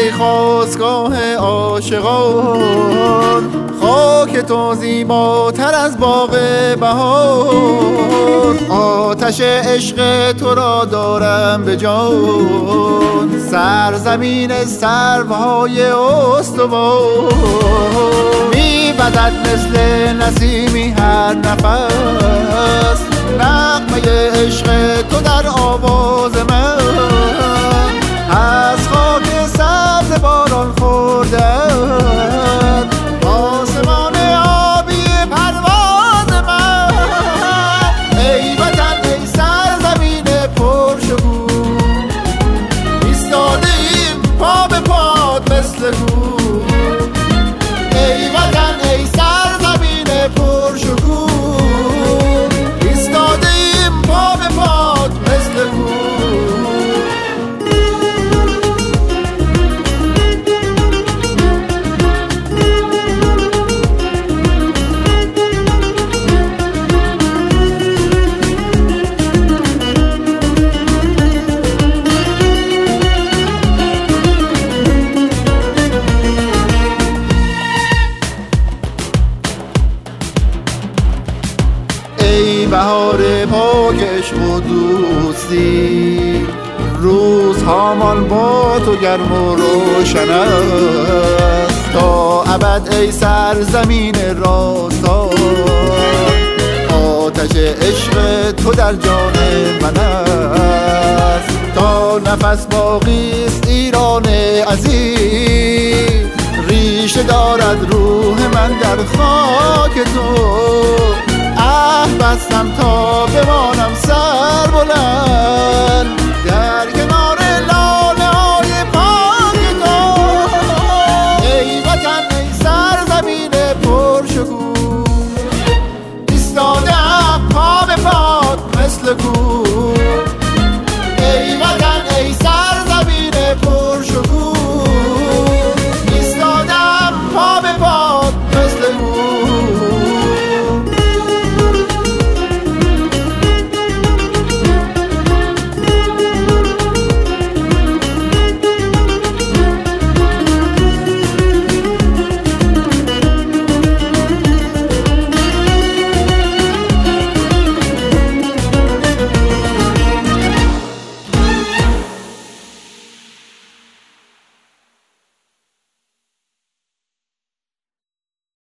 ای خاستگاه عاشقان، خاک تو زیباتر از باغ بهار. آتش عشق تو را دارم به جان، سرزمین سروهای استوار. می‌وزد مثل نسیمی هر نفس، نغمه عشق تو در آواز من. از خاک سبز باران خورده‌اند آسمان آبی پرواز من. ای وطن ای سرزمین پرشکوه، ایستادیم پا به پات مثل کوه. ای وطن ای سرزمین پرشکوه، ایستادیم پا به پات مثل کوه. ای بهار پاک عشق و دوستی، روزهامان با تو گرم و روشن است تا ابد. ای سرزمین راستان، آتش عشق تو در جان من است تا نفس باقی است ایران عزیز. ریشه دارد روح من در خاک تو، بستم تا بمانم سر بلند.